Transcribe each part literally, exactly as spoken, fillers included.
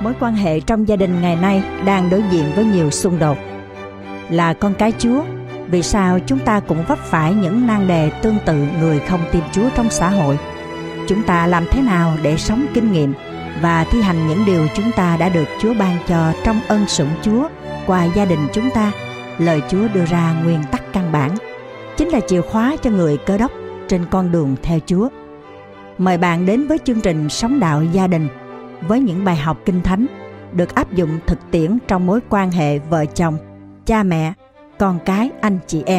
Mối quan hệ trong gia đình ngày nay đang đối diện với nhiều xung đột. Là con cái Chúa, vì sao chúng ta cũng vấp phải những nan đề tương tự người không tin Chúa trong xã hội? Chúng ta làm thế nào để sống kinh nghiệm và thi hành những điều chúng ta đã được Chúa ban cho trong ân sủng Chúa qua gia đình chúng ta? Lời Chúa đưa ra nguyên tắc căn bản, chính là chìa khóa cho người Cơ Đốc trên con đường theo Chúa. Mời bạn đến với chương trình Sống Đạo Gia Đình với những bài học Kinh Thánh được áp dụng thực tiễn trong mối quan hệ vợ chồng, cha mẹ, con cái, anh chị em.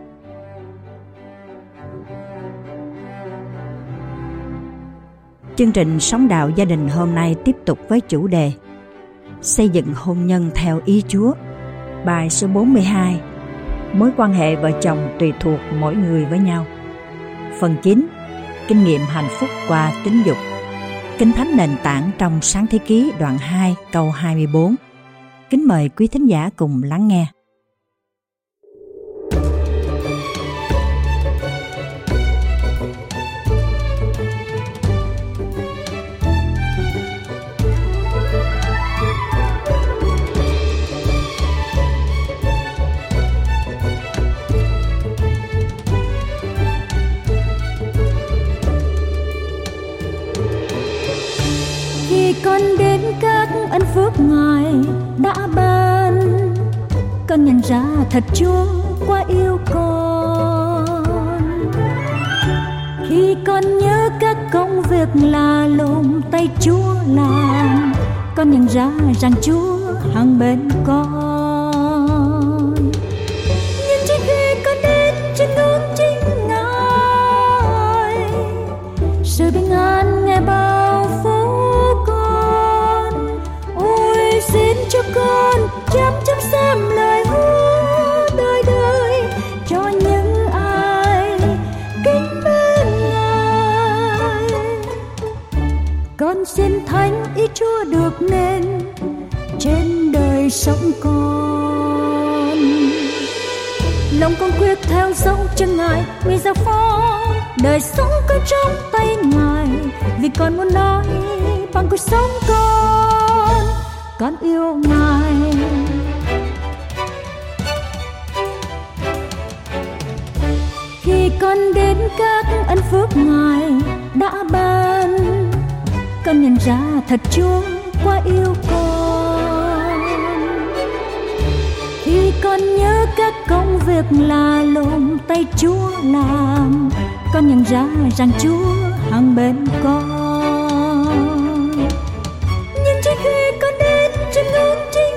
Chương trình Sống Đạo Gia Đình hôm nay tiếp tục với chủ đề Xây dựng hôn nhân theo ý Chúa. Bài số bốn mươi hai, mối quan hệ vợ chồng tùy thuộc mỗi người với nhau. Phần chín, kinh nghiệm hạnh phúc qua tính dục. Kinh Thánh nền tảng trong Sáng Thế Ký đoạn hai câu hai mươi bốn. Kính mời quý thính giả cùng lắng nghe. Con đến các ân phước Ngài đã ban, con nhận ra thật Chúa quá yêu con. Khi con nhớ các công việc là lùng tay Chúa làm, con nhận ra rằng Chúa hằng bên con. Nhưng chỉ khi con đến trên hướng chính Ngài, sự bình an Ngài bao phủ. Xin cho con chăm chăm xem lời hứa đời đời cho những ai kính mến Ngài. Con xin thánh ý Chúa được nên trên đời sống con. Lòng con quyết theo dấu chân Ngài, vì giao phó đời sống con trong tay Ngài. Vì con muốn nói bằng cuộc sống con, con yêu Ngài. Khi con đến các ân phước Ngài đã ban, con nhận ra thật Chúa quá yêu con. Khi con nhớ các công việc là lùng tay Chúa làm, con nhận ra rằng Chúa hằng bên con. Nhưng chỉ khi con đến trên hướng chính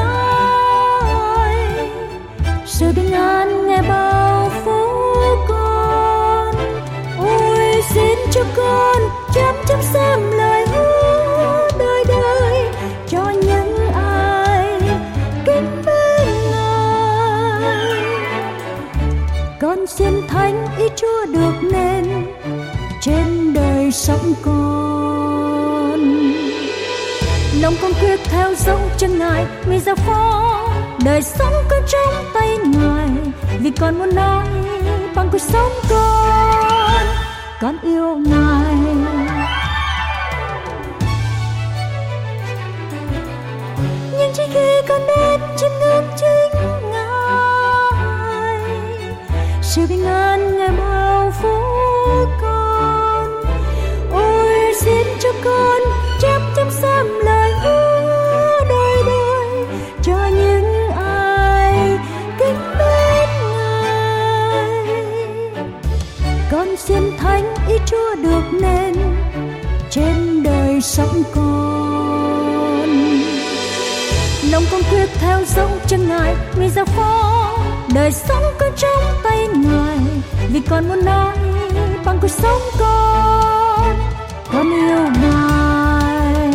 Ngài, sự bình an Ngài bao phủ con. Ôi xin cho con chăm chăm xem lời hứa đời đời cho những ai kính mến Ngài. Con xin thánh ý Chúa được nên trên đời sống con. Lòng con quyết theo dấu chân Ngài, vì giao phó đời sống con trong tay Ngài. Vì con muốn nói bằng cuộc sống con, con yêu Ngài. Nhưng chỉ khi con đến trên hướng chính Ngài, sự bình an Ngài bao phủ con. Ôi xin cho con chăm chăm xem lời hứa đời đời cho những ai kính mến Ngài. Con xin thánh ý Chúa được nên trên đời sống con. Lòng con quyết theo dấu chân Ngài, vì giao phó đời sống con trong tay Ngài. Vì con muốn nói bằng cuộc sống con, con yêu Ngài.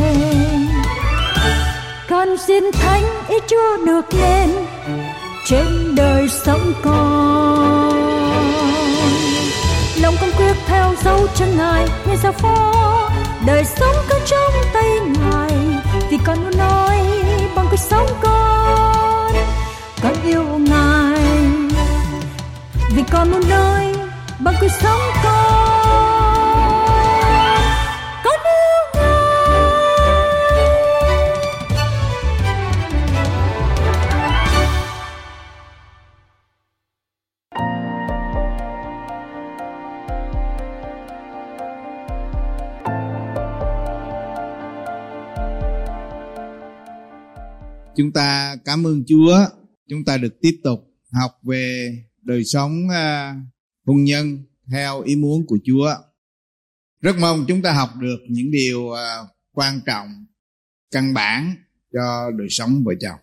Con xin thánh ý Chúa được nên trên đời sống con. Lòng con quyết theo dấu chân Ngài, Ngài giao phó đời sống con trong tay Ngài. Vì con muốn nói bằng cuộc sống con, con yêu Ngài. Vì con muốn nói bằng cuộc sống con, con yêu Ngài. Chúng ta cảm ơn Chúa, chúng ta được tiếp tục học về đời sống uh, hôn nhân theo ý muốn của Chúa. Rất mong chúng ta học được những điều uh, quan trọng, căn bản cho đời sống vợ chồng.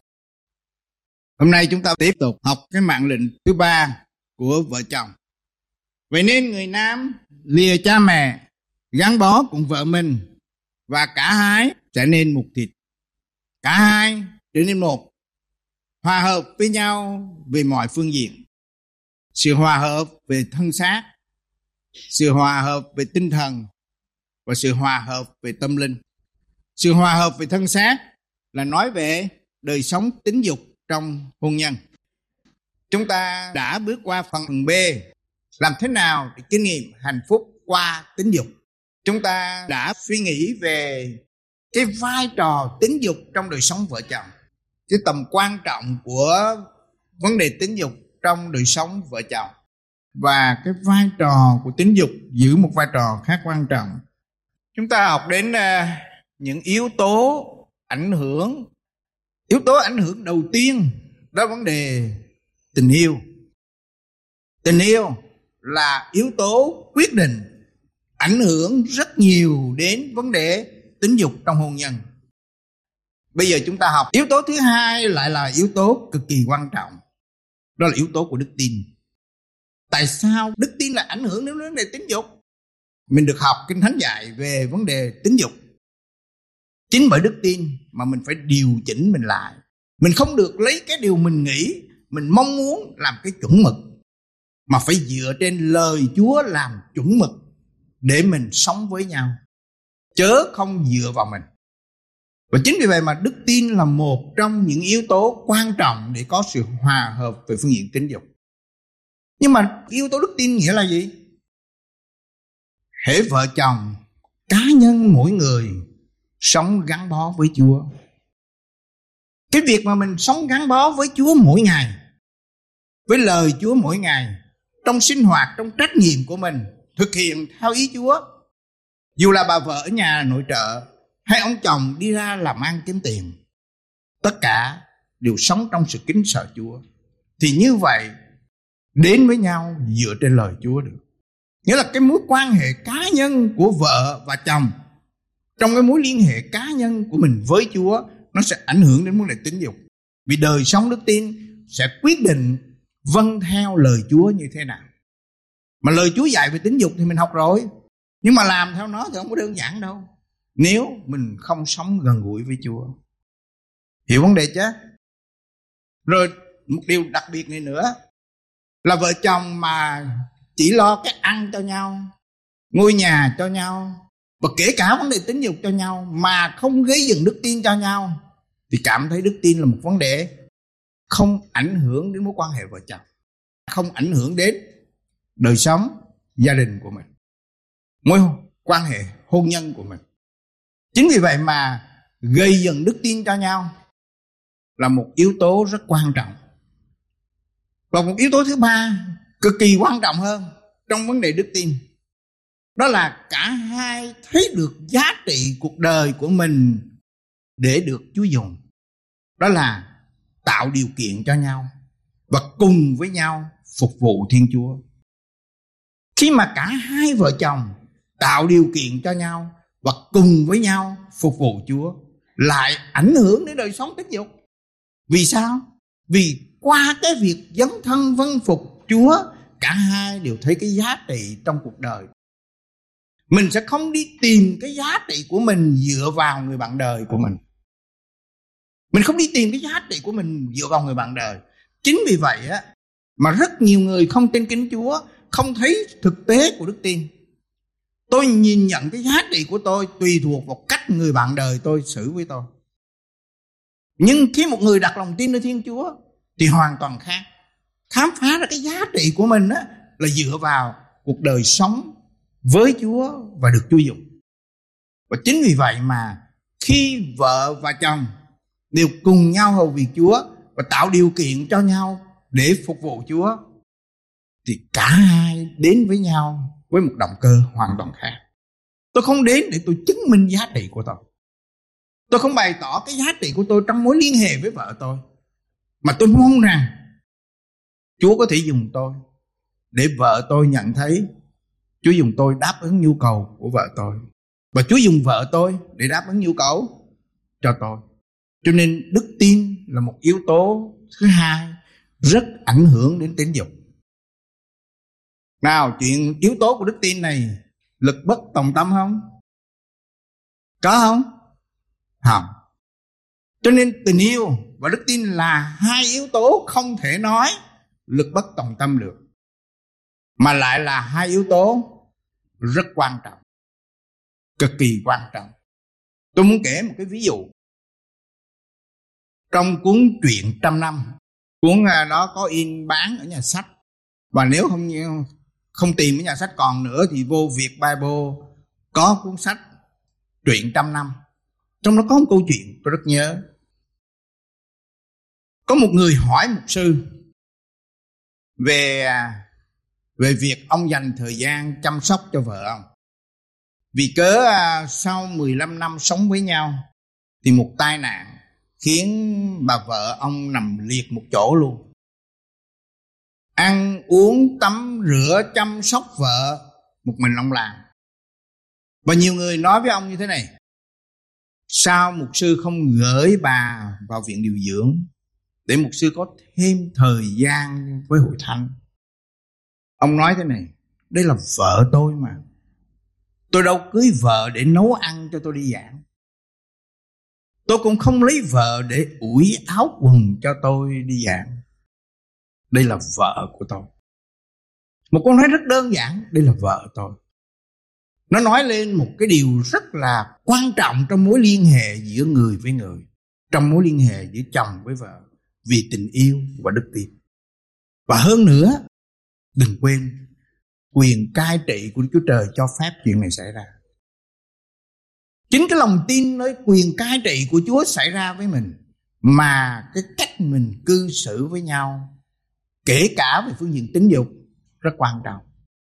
Hôm nay chúng ta tiếp tục học cái mạng lệnh thứ ba của vợ chồng. Vậy nên người nam lìa cha mẹ, gắn bó cùng vợ mình, và cả hai trở nên một thịt. Cả hai trở nên một, hòa hợp với nhau về mọi phương diện. Sự hòa hợp về thân xác, sự hòa hợp về tinh thần, và sự hòa hợp về tâm linh. Sự hòa hợp về thân xác là nói về đời sống tính dục trong hôn nhân. Chúng ta đã bước qua phần B, làm thế nào để kinh nghiệm hạnh phúc qua tính dục. Chúng ta đã suy nghĩ về cái vai trò tính dục trong đời sống vợ chồng, cái tầm quan trọng của vấn đề tính dục trong đời sống vợ chồng, và cái vai trò của tính dục giữ một vai trò khá quan trọng. Chúng ta học đến uh, những yếu tố ảnh hưởng. Yếu tố ảnh hưởng đầu tiên đó là vấn đề tình yêu. Tình yêu là yếu tố quyết định, ảnh hưởng rất nhiều đến vấn đề tính dục trong hôn nhân. Bây giờ chúng ta học yếu tố thứ hai, lại là yếu tố cực kỳ quan trọng. Đó là yếu tố của đức tin. Tại sao đức tin lại ảnh hưởng đến vấn đề tính dục? Mình được học Kinh Thánh dạy về vấn đề tính dục. Chính bởi đức tin mà mình phải điều chỉnh mình lại. Mình không được lấy cái điều mình nghĩ, mình mong muốn làm cái chuẩn mực, mà phải dựa trên lời Chúa làm chuẩn mực để mình sống với nhau, chớ không dựa vào mình. Và chính vì vậy mà đức tin là một trong những yếu tố quan trọng để có sự hòa hợp về phương diện tính dục. Nhưng mà yếu tố đức tin nghĩa là gì? Hễ vợ chồng, cá nhân mỗi người sống gắn bó với Chúa. Cái việc mà mình sống gắn bó với Chúa mỗi ngày, với lời Chúa mỗi ngày, trong sinh hoạt, trong trách nhiệm của mình, thực hiện theo ý Chúa. Dù là bà vợ ở nhà nội trợ, hay ông chồng đi ra làm ăn kiếm tiền, tất cả đều sống trong sự kính sợ Chúa. Thì như vậy, đến với nhau dựa trên lời Chúa được. Nghĩa là cái mối quan hệ cá nhân của vợ và chồng, trong cái mối liên hệ cá nhân của mình với Chúa, nó sẽ ảnh hưởng đến vấn đề tính dục. Vì đời sống đức tin sẽ quyết định vâng theo lời Chúa như thế nào. Mà lời Chúa dạy về tính dục thì mình học rồi, nhưng mà làm theo nó thì không có đơn giản đâu, nếu mình không sống gần gũi với Chúa. Hiểu vấn đề chứ? Rồi một điều đặc biệt này nữa là vợ chồng mà chỉ lo cái ăn cho nhau, ngôi nhà cho nhau, và kể cả vấn đề tính dục cho nhau, mà không gây dựng đức tin cho nhau, thì cảm thấy đức tin là một vấn đề không ảnh hưởng đến mối quan hệ vợ chồng, không ảnh hưởng đến đời sống gia đình của mình, mối quan hệ hôn nhân của mình. Chính vì vậy mà gây dựng đức tin cho nhau là một yếu tố rất quan trọng. Và một yếu tố thứ ba cực kỳ quan trọng hơn trong vấn đề đức tin, đó là cả hai thấy được giá trị cuộc đời của mình để được Chúa dùng. Đó là tạo điều kiện cho nhau và cùng với nhau phục vụ Thiên Chúa. Khi mà cả hai vợ chồng tạo điều kiện cho nhau và cùng với nhau phục vụ Chúa, lại ảnh hưởng đến đời sống tính dục. Vì sao? Vì qua cái việc dấn thân vâng phục Chúa, cả hai đều thấy cái giá trị trong cuộc đời. Mình sẽ không đi tìm cái giá trị của mình dựa vào người bạn đời của mình. Mình không đi tìm cái giá trị của mình dựa vào người bạn đời. Chính vì vậy á, mà rất nhiều người không tin kính Chúa, không thấy thực tế của đức tin. Tôi nhìn nhận cái giá trị của tôi tùy thuộc vào cách người bạn đời tôi xử với tôi. Nhưng khi một người đặt lòng tin nơi Thiên Chúa thì hoàn toàn khác. Khám phá ra cái giá trị của mình á, là dựa vào cuộc đời sống với Chúa và được Chúa dùng. Và chính vì vậy mà khi vợ và chồng đều cùng nhau hầu việc Chúa và tạo điều kiện cho nhau để phục vụ Chúa, thì cả hai đến với nhau với một động cơ hoàn toàn khác. Tôi không đến để tôi chứng minh giá trị của tôi. Tôi không bày tỏ cái giá trị của tôi trong mối liên hệ với vợ tôi, mà tôi mong rằng Chúa có thể dùng tôi để vợ tôi nhận thấy Chúa dùng tôi đáp ứng nhu cầu của vợ tôi, và Chúa dùng vợ tôi để đáp ứng nhu cầu cho tôi. Cho nên đức tin là một yếu tố thứ hai rất ảnh hưởng đến tín dục. Nào, chuyện yếu tố của đức tin này lực bất tòng tâm không? Có không? Không. Cho nên tình yêu và đức tin là hai yếu tố không thể nói lực bất tòng tâm được, mà lại là hai yếu tố rất quan trọng, cực kỳ quan trọng. Tôi muốn kể một cái ví dụ. Trong cuốn Truyện Trăm Năm, cuốn đó có in bán ở nhà sách, và nếu không không tìm ở nhà sách còn nữa thì vô Việt Bible có cuốn sách Truyện Trăm Năm. Trong đó có một câu chuyện tôi rất nhớ. Có một người hỏi mục sư về về việc ông dành thời gian chăm sóc cho vợ ông. Vì cớ sau mười lăm năm sống với nhau thì một tai nạn khiến bà vợ ông nằm liệt một chỗ luôn. Ăn uống tắm rửa chăm sóc vợ một mình ông làm. Và nhiều người nói với ông như thế này: sao mục sư không gửi bà vào viện điều dưỡng để mục sư có thêm thời gian với hội thánh? Ông nói thế này: đây là vợ tôi mà, tôi đâu cưới vợ để nấu ăn cho tôi đi giảng. Tôi cũng không lấy vợ để ủi áo quần cho tôi đi giảng. Đây là vợ của tôi. Một câu nói rất đơn giản, đây là vợ tôi. Nó nói lên một cái điều rất là quan trọng trong mối liên hệ giữa người với người, trong mối liên hệ giữa chồng với vợ, vì tình yêu và đức tin. Và hơn nữa, đừng quên quyền cai trị của Đức Chúa Trời cho phép chuyện này xảy ra. Chính cái lòng tin nơi quyền cai trị của Chúa xảy ra với mình, mà cái cách mình cư xử với nhau, kể cả về phương diện tính dục, rất quan trọng.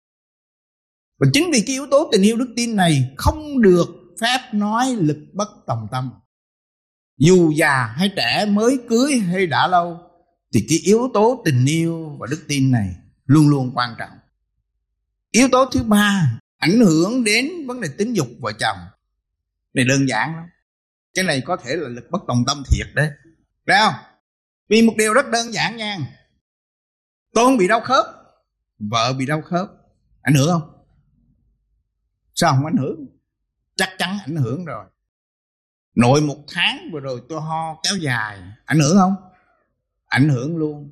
Và chính vì cái yếu tố tình yêu đức tin này không được phép nói lực bất tòng tâm. Dù già hay trẻ, mới cưới hay đã lâu, thì cái yếu tố tình yêu và đức tin này luôn luôn quan trọng. Yếu tố thứ ba ảnh hưởng đến vấn đề tính dục vợ chồng này đơn giản lắm. Cái này có thể là lực bất tòng tâm thiệt đấy, thấy không? Vì một điều rất đơn giản nha. Tôi không bị đau khớp, vợ bị đau khớp, ảnh hưởng không? Sao không ảnh hưởng? Chắc chắn ảnh hưởng rồi. Nội một tháng vừa rồi tôi ho kéo dài, ảnh hưởng không? Ảnh hưởng luôn.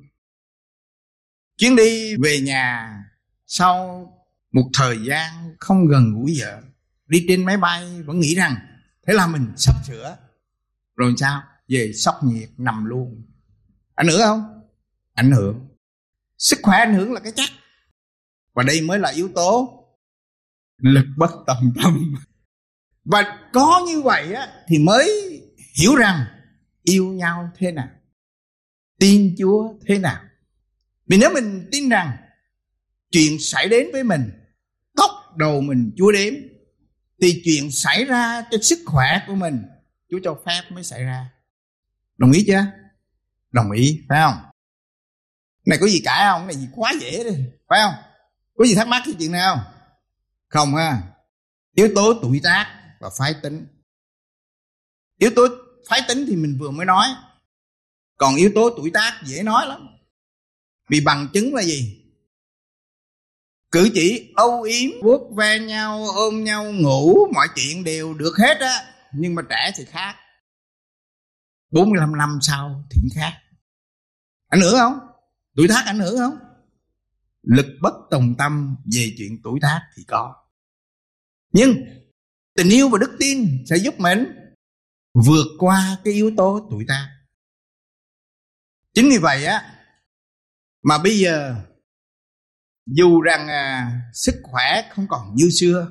Chuyến đi về nhà sau một thời gian không gần gũi vợ, đi trên máy bay vẫn nghĩ rằng thế là mình sắp sửa. Rồi sao? Về sốc nhiệt nằm luôn. Ảnh hưởng không? Ảnh hưởng. Sức khỏe ảnh hưởng là cái chắc. Và đây mới là yếu tố lực bất tòng tâm. Và có như vậy á, thì mới hiểu rằng yêu nhau thế nào, tin Chúa thế nào. Vì nếu mình tin rằng chuyện xảy đến với mình, tóc đầu mình Chúa đếm, thì chuyện xảy ra cho sức khỏe của mình Chúa cho phép mới xảy ra. Đồng ý chưa? Đồng ý, phải không? Này có gì cãi không? Này gì quá dễ đi, phải không? Có gì thắc mắc cái chuyện này không? Không ha. Yếu tố tuổi tác và phái tính. Yếu tố phái tính thì mình vừa mới nói. Còn yếu tố tuổi tác dễ nói lắm. Vì bằng chứng là gì? Cử chỉ âu yếm, vuốt ve nhau, ôm nhau, ngủ, mọi chuyện đều được hết á. Nhưng mà trẻ thì khác. bốn mươi lăm năm sau thì khác. Ảnh hưởng không? Tuổi tác ảnh hưởng không? Lực bất tòng tâm về chuyện tuổi tác thì có. Nhưng tình yêu và đức tin sẽ giúp mình vượt qua cái yếu tố tuổi tác. Chính vì vậy á, mà bây giờ dù rằng à, sức khỏe không còn như xưa,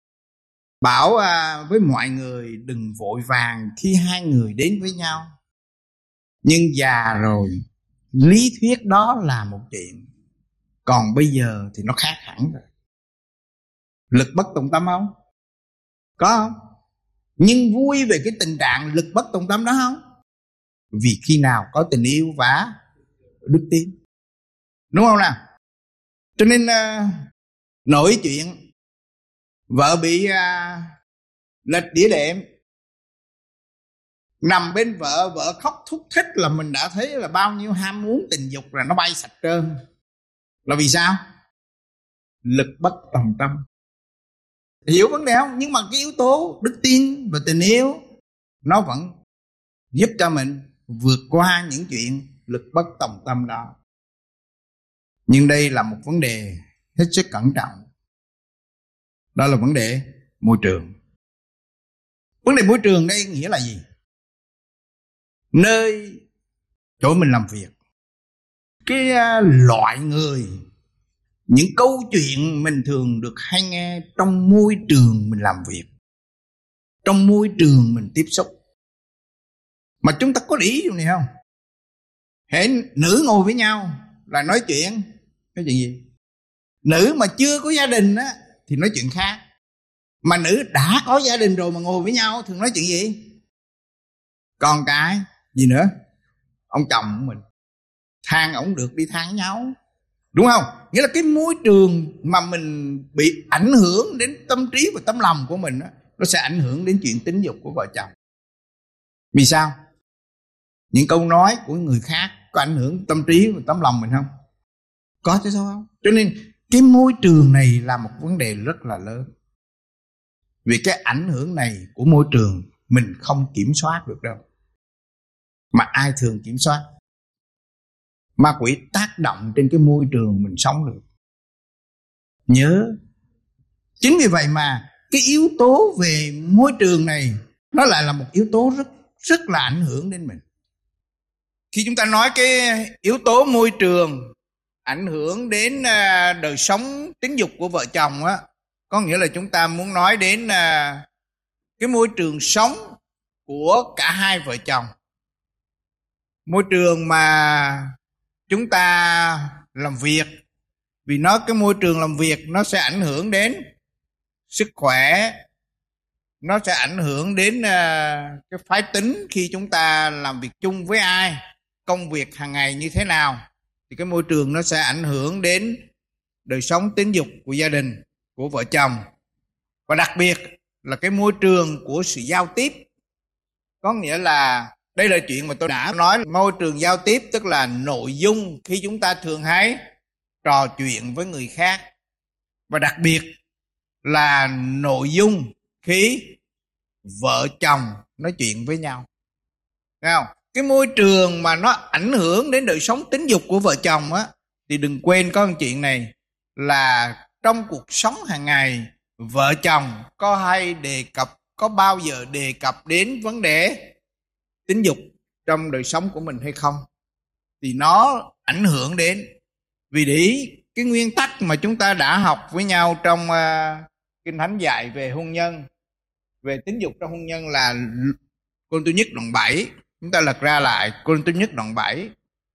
bảo à, với mọi người đừng vội vàng khi hai người đến với nhau. Nhưng già rồi, lý thuyết đó là một chuyện, còn bây giờ thì nó khác hẳn rồi. Lực bất tòng tâm không? Có không? nhưng vui về cái tình trạng lực bất tòng tâm đó không? Vì khi nào có tình yêu và đức tin, đúng không nào? Cho nên uh, nổi chuyện vợ bị uh, lệch đĩa đệm, nằm bên vợ, vợ khóc thúc thích là mình đã thấy là bao nhiêu ham muốn tình dục là nó bay sạch trơn. Là vì sao? Lực bất tòng tâm. Hiểu vấn đề không? Nhưng mà cái yếu tố đức tin và tình yêu nó vẫn giúp cho mình vượt qua những chuyện lực bất tòng tâm đó. Nhưng đây là một vấn đề hết sức cẩn trọng. Đó là vấn đề môi trường. Vấn đề môi trường đây nghĩa là gì? Nơi chỗ mình làm việc, cái loại người, những câu chuyện mình thường được hay nghe trong môi trường mình làm việc, trong môi trường mình tiếp xúc. Mà chúng ta có để ý điều này không? Hễ nữ ngồi với nhau là nói chuyện cái chuyện gì? Nữ mà chưa có gia đình á thì nói chuyện khác. Mà nữ đã có gia đình rồi mà ngồi với nhau thường nói chuyện gì? Còn cái gì nữa? Ông chồng của mình, than ổng được đi than với nhau, đúng không? Nghĩa là cái môi trường mà mình bị ảnh hưởng đến tâm trí và tấm lòng của mình đó, nó sẽ ảnh hưởng đến chuyện tính dục của vợ chồng. Vì sao? Những câu nói của người khác có ảnh hưởng tâm trí và tấm lòng mình không? Có chứ sao không? Cho nên cái môi trường này là một vấn đề rất là lớn. Vì cái ảnh hưởng này của môi trường mình không kiểm soát được đâu. Mà ai thường kiểm soát? Ma quỷ tác động trên cái môi trường mình sống được. Nhớ, chính vì vậy mà cái yếu tố về môi trường này nó lại là một yếu tố rất rất là ảnh hưởng đến mình. Khi chúng ta nói cái yếu tố môi trường ảnh hưởng đến đời sống tính dục của vợ chồng á, có nghĩa là chúng ta muốn nói đến cái môi trường sống của cả hai vợ chồng. Môi trường mà chúng ta làm việc, vì nó cái môi trường làm việc nó sẽ ảnh hưởng đến sức khỏe, nó sẽ ảnh hưởng đến uh, cái phái tính khi chúng ta làm việc chung với ai, công việc hàng ngày như thế nào, thì cái môi trường nó sẽ ảnh hưởng đến đời sống tính dục của gia đình, của vợ chồng. Và đặc biệt là cái môi trường của sự giao tiếp. Có nghĩa là đây là chuyện mà tôi đã nói, môi trường giao tiếp tức là nội dung khi chúng ta thường hay trò chuyện với người khác. Và đặc biệt là nội dung khi vợ chồng nói chuyện với nhau. Thấy không? Cái môi trường mà nó ảnh hưởng đến đời sống tính dục của vợ chồng á, thì đừng quên có một chuyện này là trong cuộc sống hàng ngày, vợ chồng có hay đề cập, có bao giờ đề cập đến vấn đề tính dục trong đời sống của mình hay không? Thì nó ảnh hưởng đến. Vì để ý cái nguyên tắc mà chúng ta đã học với nhau trong uh, Kinh Thánh dạy về hôn nhân, về tính dục trong hôn nhân là Cô-rinh-tô nhất đoạn bảy. Chúng ta lật ra lại Cô-rinh-tô nhất đoạn bảy.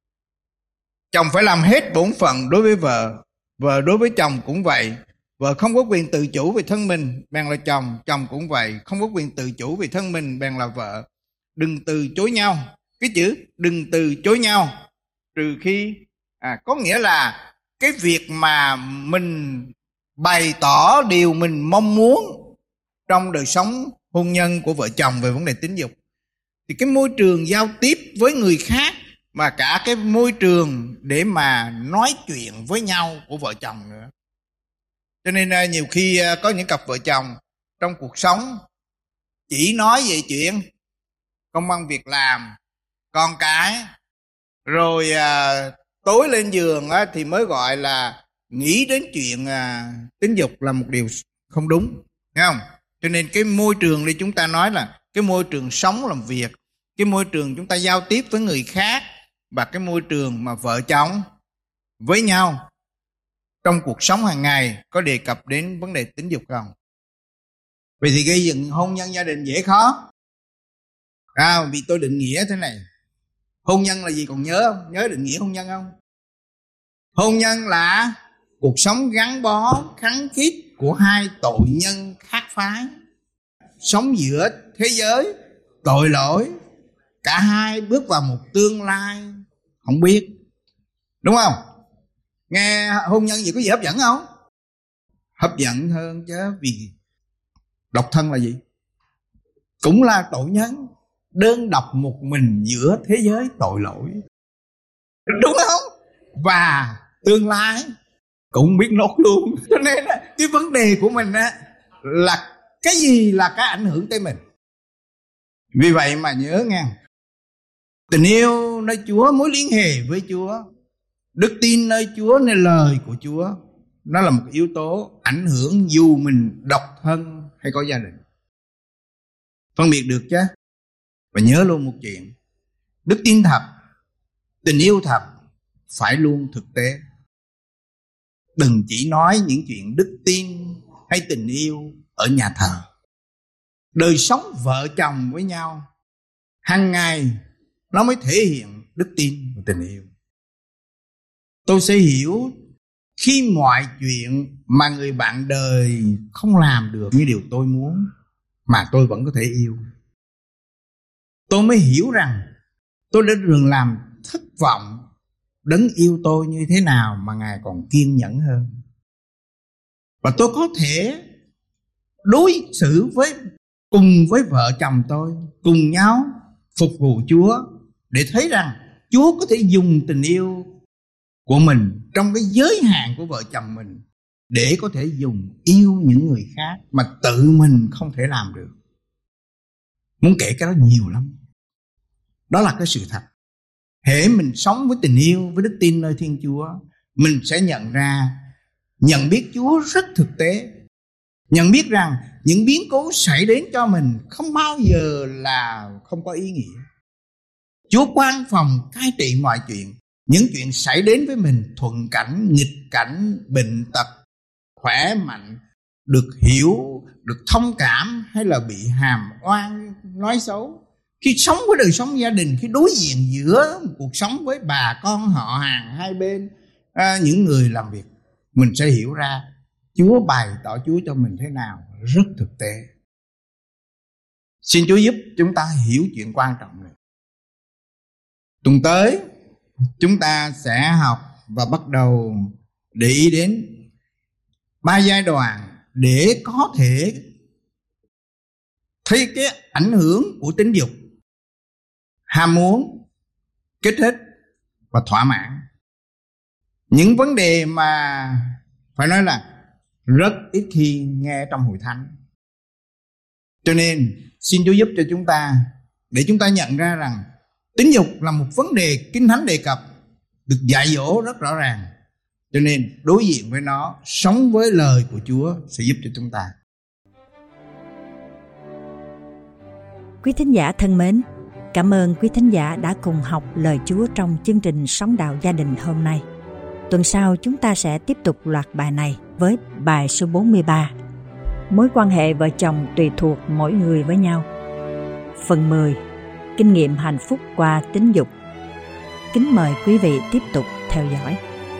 Chồng phải làm hết bổn phận đối với vợ, vợ đối với chồng cũng vậy. Vợ không có quyền tự chủ về thân mình, bèn là chồng. Chồng cũng vậy, không có quyền tự chủ về thân mình, bèn là vợ. Đừng từ chối nhau. Cái chữ đừng từ chối nhau, trừ khi à, có nghĩa là cái việc mà mình bày tỏ điều mình mong muốn trong đời sống hôn nhân của vợ chồng về vấn đề tính dục, thì cái môi trường giao tiếp với người khác, mà cả cái môi trường để mà nói chuyện với nhau của vợ chồng nữa. Cho nên nhiều khi có những cặp vợ chồng trong cuộc sống chỉ nói về chuyện công ăn việc làm, con cái, rồi à, tối lên giường á, thì mới gọi là nghĩ đến chuyện à, tính dục là một điều không đúng, thấy không? Cho nên cái môi trường đây chúng ta nói là cái môi trường sống làm việc, cái môi trường chúng ta giao tiếp với người khác, và cái môi trường mà vợ chồng với nhau trong cuộc sống hàng ngày có đề cập đến vấn đề tính dục không? Vậy thì gây dựng hôn nhân gia đình dễ khó à, vì tôi định nghĩa thế này. Hôn nhân là gì còn nhớ không? Nhớ định nghĩa hôn nhân không? Hôn nhân là cuộc sống gắn bó khăng khít của hai tội nhân khác phái. sống giữa thế giới tội lỗi, cả hai bước vào một tương lai không biết, đúng không? Nghe hôn nhân gì có gì hấp dẫn không? Hấp dẫn hơn chứ, vì độc thân là gì? Cũng là tội nhân, đơn độc một mình giữa thế giới tội lỗi, đúng không? Và tương lai cũng biết nốt luôn. Cho nên cái vấn đề của mình là cái gì là cái ảnh hưởng tới mình. Vì vậy mà nhớ nghe, tình yêu nơi Chúa, mối liên hệ với Chúa, đức tin nơi Chúa, nơi lời của Chúa, nó là một yếu tố ảnh hưởng dù mình độc thân hay có gia đình. Phân biệt được chứ? Và nhớ luôn một chuyện, đức tin thật, tình yêu thật phải luôn thực tế. Đừng chỉ nói những chuyện đức tin hay tình yêu ở nhà thờ. Đời sống vợ chồng với nhau hàng ngày nó mới thể hiện đức tin và tình yêu. Tôi sẽ hiểu khi mọi chuyện mà người bạn đời không làm được như điều tôi muốn mà tôi vẫn có thể yêu. Tôi mới hiểu rằng tôi đã từng làm thất vọng đấng yêu tôi như thế nào mà Ngài còn kiên nhẫn hơn. Và tôi có thể đối xử với cùng với vợ chồng tôi, cùng nhau phục vụ Chúa, để thấy rằng Chúa có thể dùng tình yêu của mình trong cái giới hạn của vợ chồng mình để có thể dùng yêu những người khác mà tự mình không thể làm được. Muốn kể cái đó nhiều lắm. Đó là cái sự thật. Hễ mình sống với tình yêu, với đức tin nơi Thiên Chúa, mình sẽ nhận ra, nhận biết Chúa rất thực tế. Nhận biết rằng những biến cố xảy đến cho mình không bao giờ là không có ý nghĩa. Chúa quan phòng cai trị mọi chuyện. Những chuyện xảy đến với mình, thuận cảnh, nghịch cảnh, bệnh tật, khỏe mạnh, được hiểu, được thông cảm hay là bị hàm oan, nói xấu. Khi sống với đời sống gia đình, khi đối diện giữa cuộc sống với bà con họ hàng hai bên, à, những người làm việc, mình sẽ hiểu ra Chúa bày tỏ Chúa cho mình thế nào rất thực tế. Xin Chúa giúp chúng ta hiểu chuyện quan trọng này. Tuần tới chúng ta sẽ học và bắt đầu để ý đến ba giai đoạn để có thể thấy cái ảnh hưởng của tính dục: ham muốn, kích thích và thỏa mãn. Những vấn đề mà phải nói là rất ít khi nghe trong hội thánh. Cho nên xin Chúa giúp cho chúng ta, để chúng ta nhận ra rằng tính dục là một vấn đề Kinh Thánh đề cập, được dạy dỗ rất rõ ràng. Cho nên đối diện với nó, sống với lời của Chúa sẽ giúp cho chúng ta. Quý thính giả thân mến, cảm ơn quý thính giả đã cùng học lời Chúa trong chương trình Sống Đạo Gia Đình hôm nay. Tuần sau chúng ta sẽ tiếp tục loạt bài này với bài số bốn mươi ba, mối quan hệ vợ chồng tùy thuộc mỗi người với nhau. Phần mười, kinh nghiệm hạnh phúc qua tính dục. Kính mời quý vị tiếp tục theo dõi.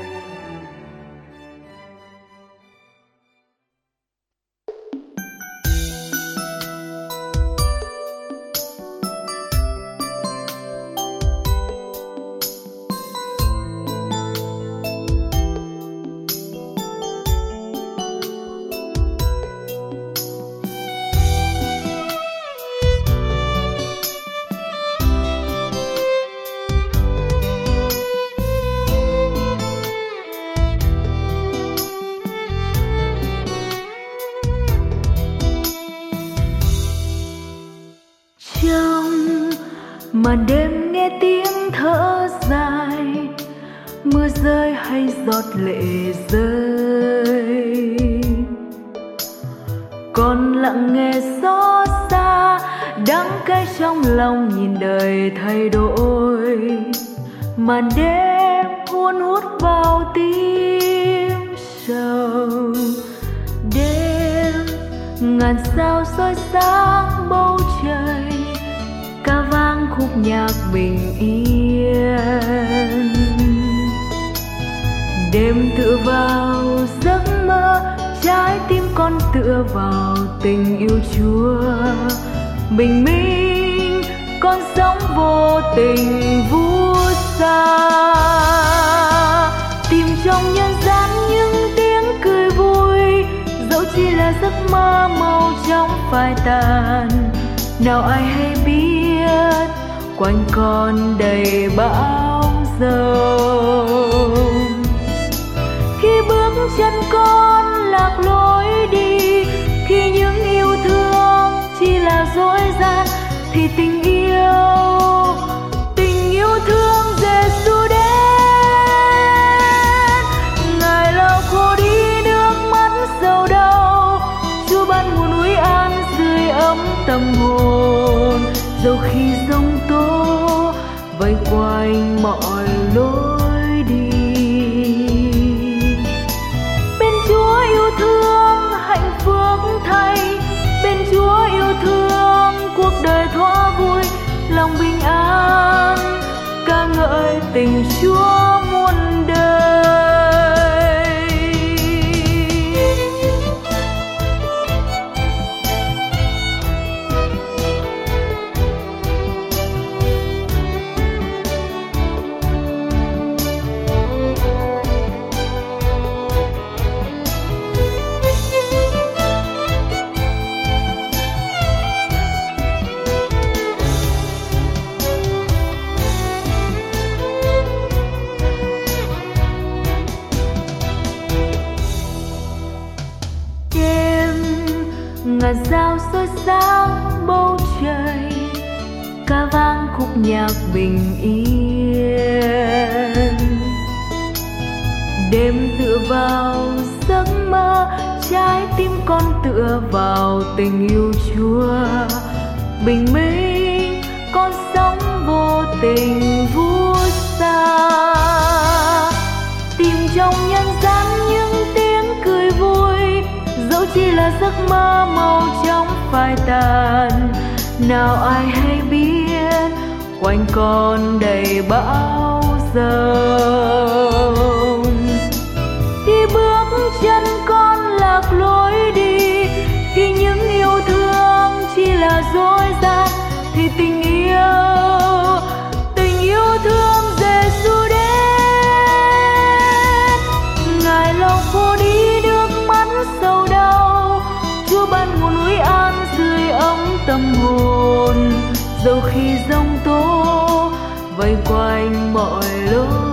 Màn đêm nghe tiếng thở dài, mưa rơi hay giọt lệ rơi, còn lặng nghe xót xa đắng cay trong lòng nhìn đời thay đổi. Màn đêm hun hút vào tim sầu, đêm ngàn sao soi sáng bầu trời, ca vang khúc nhạc bình yên. Đêm tựa vào giấc mơ, trái tim con tựa vào tình yêu Chúa. Bình minh con sống vô tình vút xa, tìm trong nhân gian những tiếng cười vui, dẫu chỉ là giấc mơ màu trong phai tàn. Nào ai hay biết quanh con đầy bão giông, khi bước chân con lạc lối đi, khi những yêu thương chỉ là dối gian, thì tình yêu, tình yêu thương Giêsu đến. Ngài lau khô đi nước mắt sầu đau, Chúa ban nguồn ủi an sưởi ấm tâm hồn. Dẫu khi giông tố vây quanh mọi lối đi, bên Chúa yêu thương hạnh phúc thay, bên Chúa yêu thương cuộc đời thoa vui, lòng bình an ca ngợi tình Chúa muôn đời. Ngàn sao soi sáng bầu trời, ca vang khúc nhạc bình yên. Đêm tựa vào giấc mơ, trái tim con tựa vào tình yêu Chúa. Bình minh con sống vô tình vút xa, tìm trong nhân gian những tiếng cười vui, dẫu chỉ là giấc mơ màu trong phai tàn. Nào ai hay biết quanh con đầy bão giông, khi bước chân con lạc lối đi, khi những yêu thương chỉ là dối gian, thì tình yêu, tình yêu thương Giêsu đến. Ngài lau khô đi nước mắt sầu đau, Chúa ban nguồn ủi an sưởi ấm tâm hồn. Dẫu khi giông tố vây quanh mọi lối